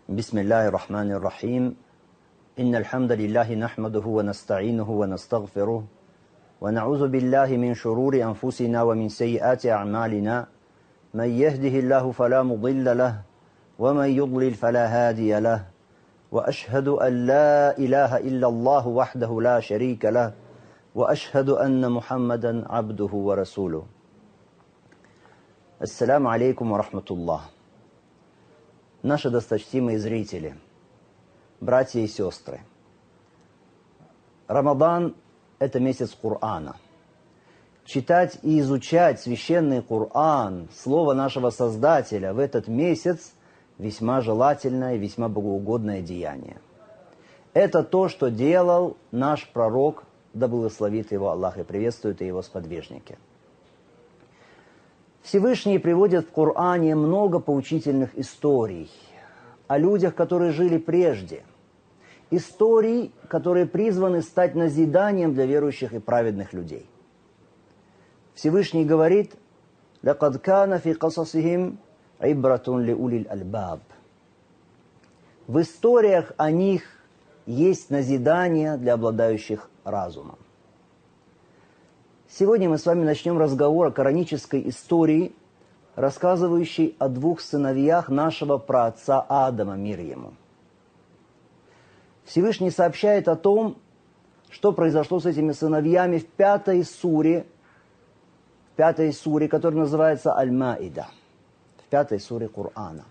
بسم الله الرحمن الرحيم إن الحمد لله نحمده ونستعينه ونستغفره ونعوذ بالله من شرور أنفسنا ومن سيئات أعمالنا من يهده الله فلا مضل له ومن يضلل فلا هادي له وأشهد أن لا إله إلا الله وحده لا شريك له وأشهد أن محمدا عبده ورسوله. Ассаляму алейкум ва рахматуллах. Наши досточтимые зрители, братья и сестры, Рамадан – это месяц Корана. Читать и изучать священный Коран, слово нашего Создателя, в этот месяц весьма желательное и весьма богоугодное деяние. Это то, что делал наш пророк, да благословит его Аллах и приветствует и его сподвижники. Всевышний приводит в Коране много поучительных историй о людях, которые жили прежде. Историй, которые призваны стать назиданием для верующих и праведных людей. Всевышний говорит: «Лакад кана фи касасихим ибратун ли улиль альбаб». В историях о них есть назидание для обладающих разумом. Сегодня мы с вами начнем разговор о коранической истории, рассказывающей о двух сыновьях нашего праотца Адама, мир ему. Всевышний сообщает о том, что произошло с этими сыновьями в пятой суре, которая называется Аль-Маида, в пятой суре Корана.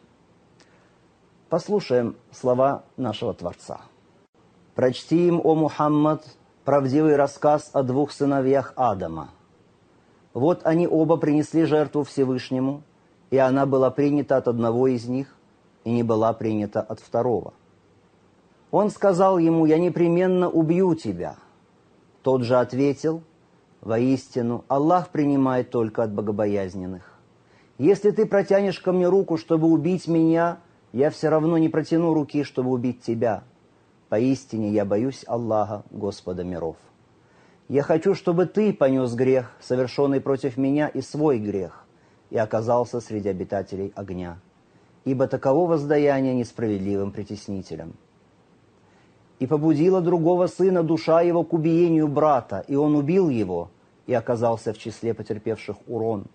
Послушаем слова нашего Творца. «Прочти им, о Мухаммад, правдивый рассказ о двух сыновьях Адама. Вот они оба принесли жертву Всевышнему, и она была принята от одного из них, и не была принята от второго. Он сказал ему: «Я непременно убью тебя». Тот же ответил: «Воистину, Аллах принимает только от богобоязненных. Если ты протянешь ко мне руку, чтобы убить меня, я все равно не протяну руки, чтобы убить тебя. Поистине я боюсь Аллаха, Господа миров. Я хочу, чтобы ты понес грех, совершенный против меня, и свой грех, и оказался среди обитателей огня, ибо таково воздаяние несправедливым притеснителям». И побудила другого сына душа его к убиению брата, и он убил его, и оказался в числе потерпевших урон.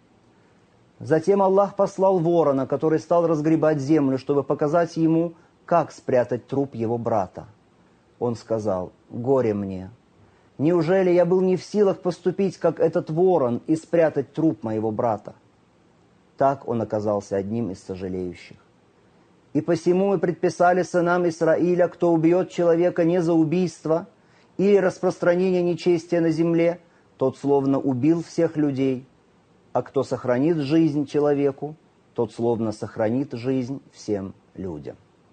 Затем Аллах послал ворона, который стал разгребать землю, чтобы показать ему, как спрятать труп его брата. Он сказал: «Горе мне! Неужели я был не в силах поступить, как этот ворон, и спрятать труп моего брата?» Так он оказался одним из сожалеющих. И посему мы предписали сынам Исраиля: кто убьет человека не за убийство или распространение нечестия на земле, тот словно убил всех людей, а кто сохранит жизнь человеку, тот словно сохранит жизнь всем людям.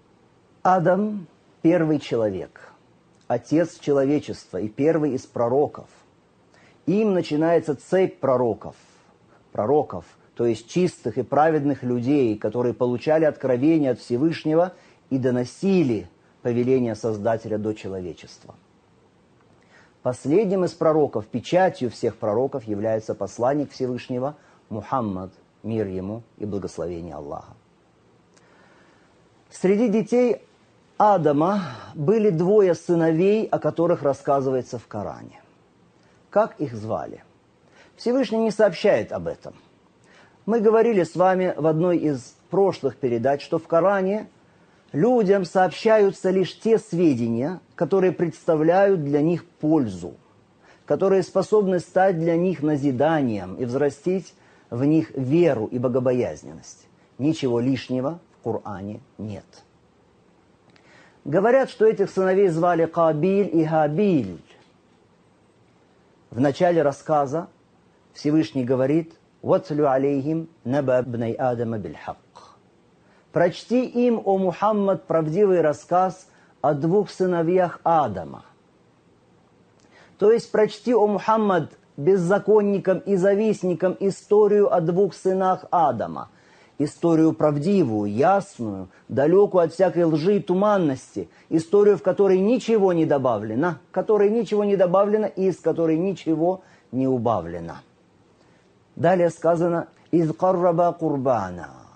Адам – первый человек, отец человечества и первый из пророков. Им начинается цепь пророков, то есть чистых и праведных людей, которые получали откровение от Всевышнего и доносили повеление Создателя до человечества. Последним из пророков, печатью всех пророков, является посланник Всевышнего Мухаммад, мир ему и благословение Аллаха. Среди детей Адама были двое сыновей, о которых рассказывается в Коране. Как их звали? Всевышний не сообщает об этом. Мы говорили с вами в одной из прошлых передач, что в Коране людям сообщаются лишь те сведения, которые представляют для них пользу, которые способны стать для них назиданием и взрастить в них веру и богобоязненность. Ничего лишнего в Коране нет. Говорят, что этих сыновей звали Кабиль и Хабиль. В начале рассказа Всевышний говорит: «Ватлю алейхим наба бнай Адама бильхак». Прочти им, о Мухаммад, правдивый рассказ о двух сыновьях Адама. То есть прочти, о Мухаммад, беззаконникам и завистникам историю о двух сынах Адама. Историю правдивую, ясную, далекую от всякой лжи и туманности. Историю, в которой ничего не добавлено, и из которой ничего не убавлено. Далее сказано: «Из карраба курбана».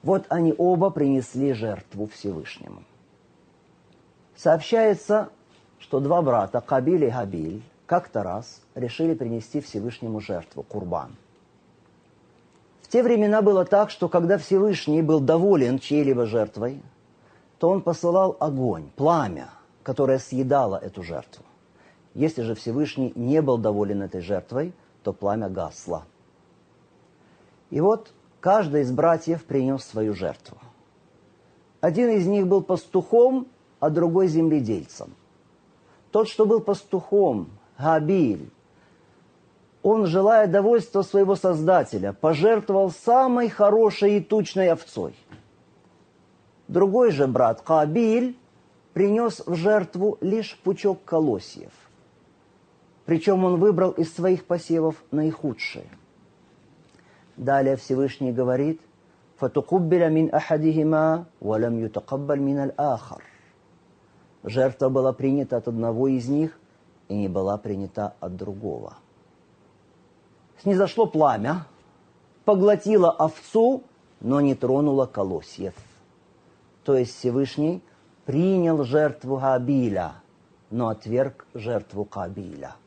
Вот они оба принесли жертву Всевышнему. Сообщается, что два брата, Кабиль и Габиль, как-то раз решили принести Всевышнему жертву, курбан. В те времена было так, что когда Всевышний был доволен чьей-либо жертвой, то он посылал огонь, пламя, которое съедало эту жертву. Если же Всевышний не был доволен этой жертвой, то пламя гасло. И вот каждый из братьев принес свою жертву. Один из них был пастухом, а другой земледельцем. Тот, что был пастухом, Габиль, он, желая довольства своего Создателя, пожертвовал самой хорошей и тучной овцой. Другой же брат, Кабиль, принес в жертву лишь пучок колосьев. Причем он выбрал из своих посевов наихудшие. Далее Всевышний говорит: «Фатукуббиля мин ахадихима, валям ютакаббаль мин аль-ахар». Жертва была принята от одного из них и не была принята от другого. Снизошло пламя, поглотило овцу, но не тронуло колосьев. То есть Всевышний принял жертву Габиля, но отверг жертву Кабиля.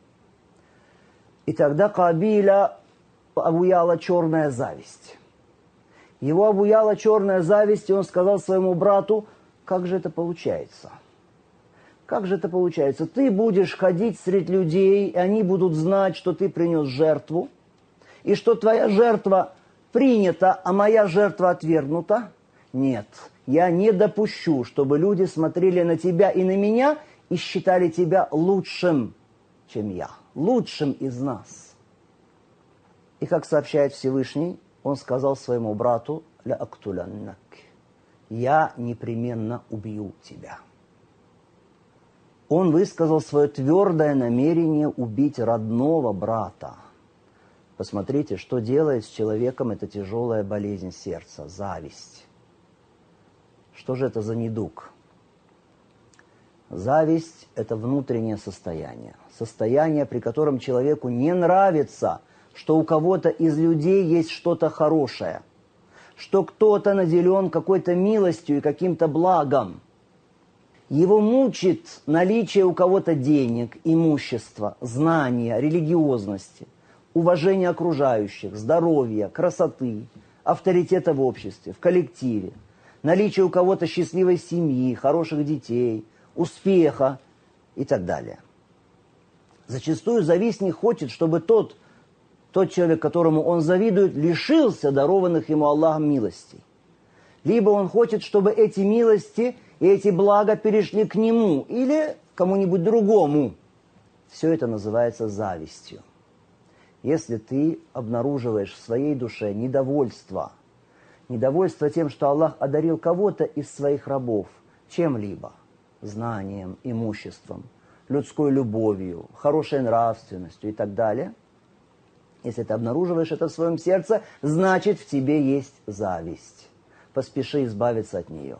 И тогда Кабиля обуяла черная зависть. Его обуяла черная зависть, и он сказал своему брату: как же это получается? Как же это получается? Ты будешь ходить среди людей, и они будут знать, что ты принес жертву, и что твоя жертва принята, а моя жертва отвергнута? Нет, я не допущу, чтобы люди смотрели на тебя и на меня и считали тебя лучшим, чем я, лучшим из нас. И как сообщает Всевышний, он сказал своему брату: «Ля актуляннак», я непременно убью тебя. Он высказал свое твердое намерение убить родного брата. Посмотрите, что делает с человеком эта тяжелая болезнь сердца, зависть. Что же это за недуг? Зависть – это внутреннее состояние. Состояние, при котором человеку не нравится, что у кого-то из людей есть что-то хорошее, что кто-то наделен какой-то милостью и каким-то благом. Его мучит наличие у кого-то денег, имущества, знания, религиозности, уважения окружающих, здоровья, красоты, авторитета в обществе, в коллективе, наличие у кого-то счастливой семьи, хороших детей, успеха и так далее. Зачастую завистник хочет, чтобы тот человек, которому он завидует, лишился дарованных ему Аллахом милостей. Либо он хочет, чтобы эти милости и эти блага перешли к нему или кому-нибудь другому. Все это называется завистью. Если ты обнаруживаешь в своей душе недовольство тем, что Аллах одарил кого-то из своих рабов чем-либо, знанием, имуществом, людской любовью, хорошей нравственностью и так далее, если ты обнаруживаешь это в своем сердце, значит, в тебе есть зависть. Поспеши избавиться от нее.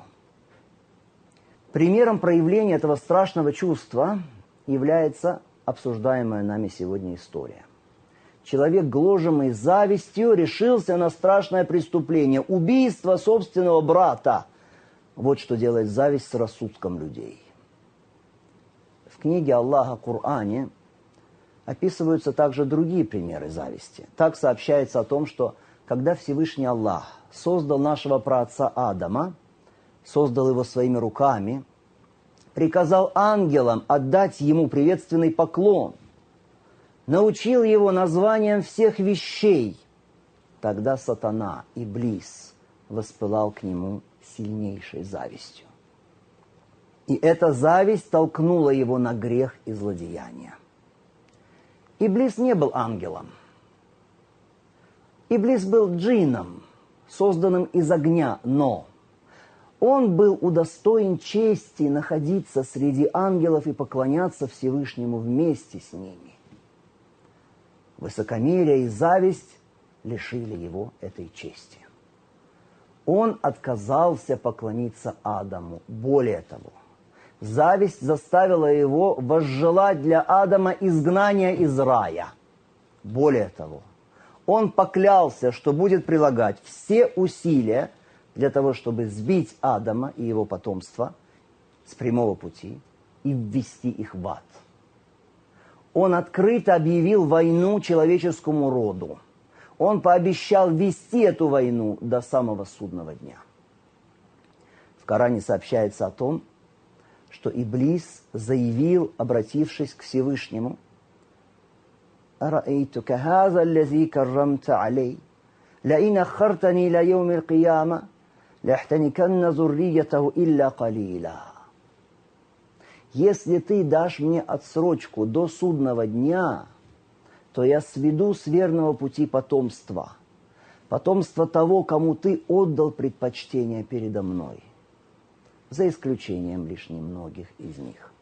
Примером проявления этого страшного чувства является обсуждаемая нами сегодня история. Человек, гложемый завистью, решился на страшное преступление – убийство собственного брата. Вот что делает зависть с рассудком людей. В книге Аллаха, Коране, описываются также другие примеры зависти. Так сообщается о том, что когда Всевышний Аллах создал нашего праотца Адама, создал его своими руками, приказал ангелам отдать ему приветственный поклон, научил его названиям всех вещей, тогда сатана, Иблис, воспылал к нему сильнейшей завистью. И эта зависть толкнула его на грех и злодеяние. Иблис не был ангелом. Иблис был джинном, созданным из огня, но он был удостоен чести находиться среди ангелов и поклоняться Всевышнему вместе с ними. Высокомерие и зависть лишили его этой чести. Он отказался поклониться Адаму. Более того, зависть заставила его возжелать для Адама изгнания из рая. Более того, он поклялся, что будет прилагать все усилия, для того, чтобы сбить Адама и его потомство с прямого пути и ввести их в ад. Он открыто объявил войну человеческому роду. Он пообещал вести эту войну до самого судного дня. В Коране сообщается о том, что Иблис заявил, обратившись к Всевышнему: «Араэйтука хаза аллази каррамта алей, лаин аххартани ля йауми аль-кияма, ляхтаниканна зурриятаху илля калила». Если ты дашь мне отсрочку до судного дня, то я сведу с верного пути потомство того, кому ты отдал предпочтение передо мной, за исключением лишь немногих из них.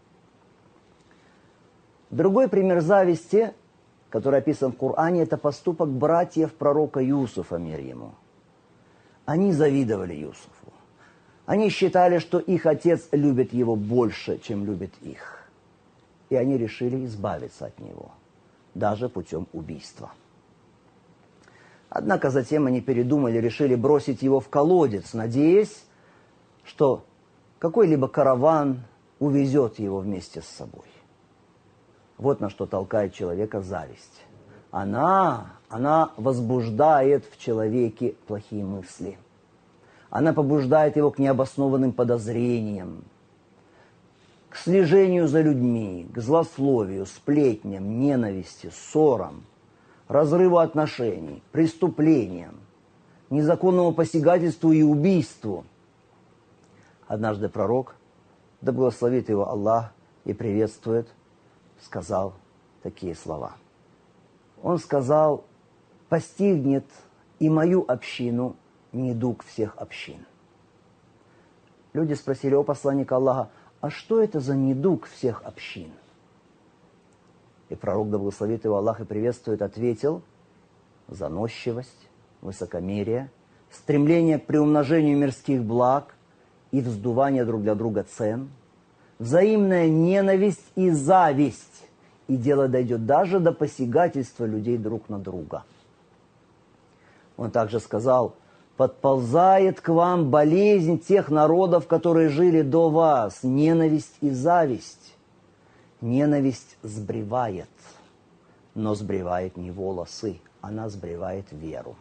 Другой пример зависти, который описан в Коране, это поступок братьев пророка Юсуфа, мир ему. Они завидовали Юсуфу. Они считали, что их отец любит его больше, чем любит их. И они решили избавиться от него, даже путем убийства. Однако затем они передумали, решили бросить его в колодец, надеясь, что какой-либо караван увезет его вместе с собой. Вот на что толкает человека зависть. Она возбуждает в человеке плохие мысли. Она побуждает его к необоснованным подозрениям, к слежению за людьми, к злословию, сплетням, ненависти, ссорам, разрыву отношений, преступлениям, незаконному посягательству и убийству. Однажды пророк, да благословит его Аллах и приветствует, сказал такие слова. Он сказал: «Постигнет и мою общину недуг всех общин». Люди спросили: «О посланник Аллаха, а что это за недуг всех общин?» И пророк, да благословит его Аллах и приветствует, ответил: заносчивость, высокомерие, стремление к приумножению мирских благ и вздувание друг для друга цен, взаимная ненависть и зависть, и дело дойдет даже до посягательства людей друг на друга. Он также сказал: подползает к вам болезнь тех народов, которые жили до вас, ненависть и зависть. Ненависть сбривает, но сбривает не волосы, она сбривает веру.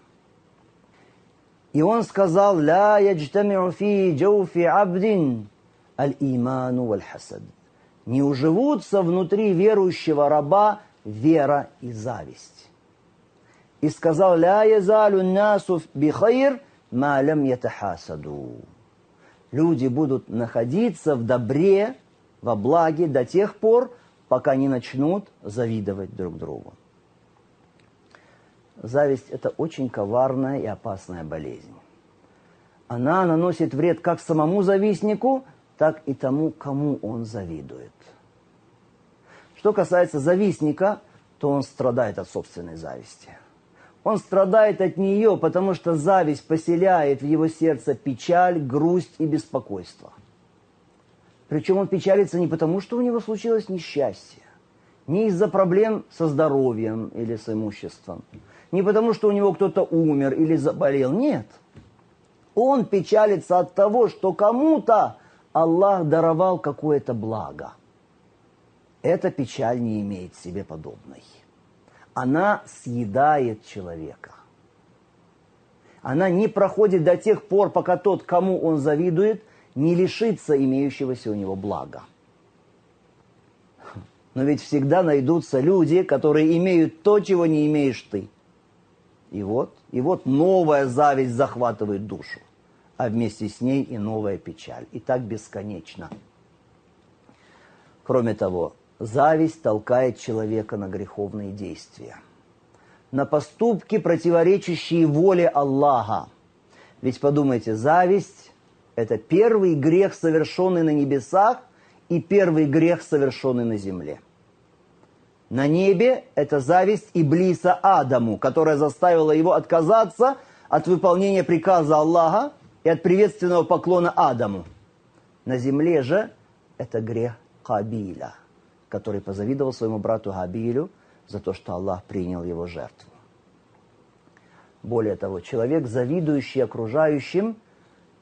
И он сказал: «Ля яджтамиу фи джауфи абдин аль-иману валь-хасад». Не уживутся внутри верующего раба вера и зависть. И сказал: «Ля язалю насу бихайр ма лям ятахасаду». Люди будут находиться в добре, во благе до тех пор, пока не начнут завидовать друг другу. Зависть – это очень коварная и опасная болезнь. Она наносит вред как самому завистнику, так и тому, кому он завидует. Что касается завистника, то он страдает от собственной зависти. Он страдает от нее, потому что зависть поселяет в его сердце печаль, грусть и беспокойство. Причем он печалится не потому, что у него случилось несчастье, не из-за проблем со здоровьем или с имуществом, не потому, что у него кто-то умер или заболел. Нет. Он печалится от того, что кому-то Аллах даровал какое-то благо. Эта печаль не имеет себе подобной. Она съедает человека. Она не проходит до тех пор, пока тот, кому он завидует, не лишится имеющегося у него блага. Но ведь всегда найдутся люди, которые имеют то, чего не имеешь ты. И вот новая зависть захватывает душу, а вместе с ней и новая печаль. И так бесконечно. Кроме того, зависть толкает человека на греховные действия, на поступки, противоречащие воле Аллаха. Ведь подумайте, зависть – это первый грех, совершенный на небесах, и первый грех, совершенный на земле. На небе это зависть Иблиса Адаму, которая заставила его отказаться от выполнения приказа Аллаха и от приветственного поклона Адаму. На земле же это грех Кабиля, который позавидовал своему брату Габилю за то, что Аллах принял его жертву. Более того, человек, завидующий окружающим,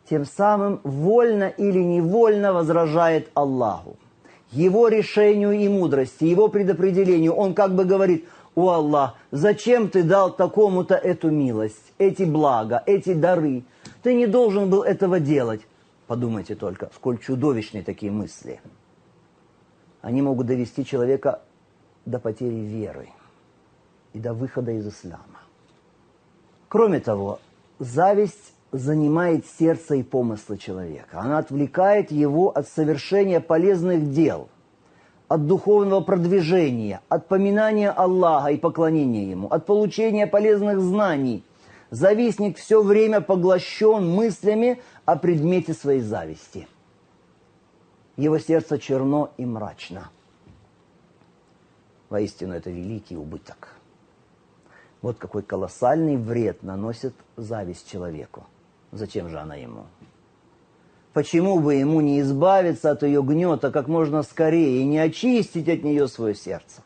тем самым вольно или невольно возражает Аллаху. Его решению и мудрости, его предопределению. Он как бы говорит: «О Аллах, зачем ты дал такому-то эту милость, эти блага, эти дары? Ты не должен был этого делать». Подумайте только, сколь чудовищны такие мысли. Они могут довести человека до потери веры и до выхода из ислама. Кроме того, зависть занимает сердце и помыслы человека. Она отвлекает его от совершения полезных дел, от духовного продвижения, от поминания Аллаха и поклонения Ему, от получения полезных знаний. Завистник все время поглощен мыслями о предмете своей зависти. Его сердце черно и мрачно. Воистину, это великий убыток. Вот какой колоссальный вред наносит зависть человеку. Зачем же она ему? Почему бы ему не избавиться от ее гнета как можно скорее и не очистить от нее свое сердце?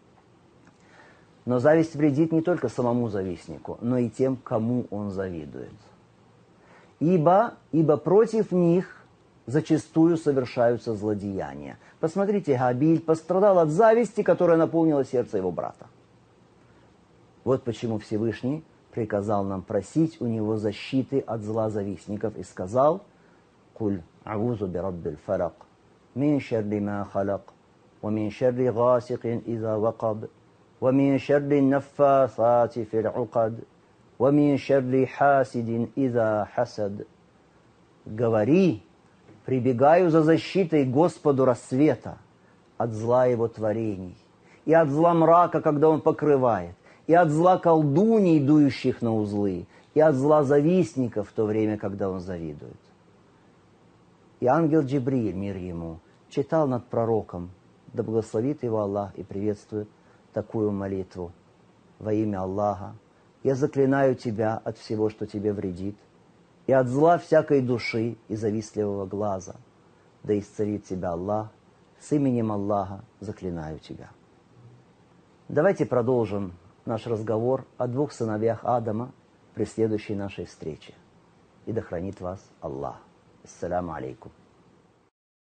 Но зависть вредит не только самому завистнику, но и тем, кому он завидует. Ибо против них зачастую совершаются злодеяния. Посмотрите, Габиль пострадал от зависти, которая наполнила сердце его брата. Вот почему Всевышний приказал нам просить у него защиты от зла завистников и сказал: «Куль а'узу би раббил фалак, мин шарри ма халак, ва мин шарри гасикин иза вакаб, ва мин шарри наффасати фил укад, ва мин шарри хасидин иза хасад». Говори: прибегаю за защитой Господу рассвета от зла его творений, и от зла мрака, когда он покрывает, и от зла колдуний, дующих на узлы, и от зла завистников в то время, когда он завидует. И ангел Джибриль, мир ему, читал над пророком, да благословит его Аллах и приветствует, такую молитву: «Во имя Аллаха я заклинаю тебя от всего, что тебе вредит, и от зла всякой души и завистливого глаза. Да исцелит тебя Аллах, с именем Аллаха заклинаю тебя». Давайте продолжим наш разговор о двух сыновьях Адама при следующей нашей встрече. И да хранит вас Аллах. Ассаляму алейкум.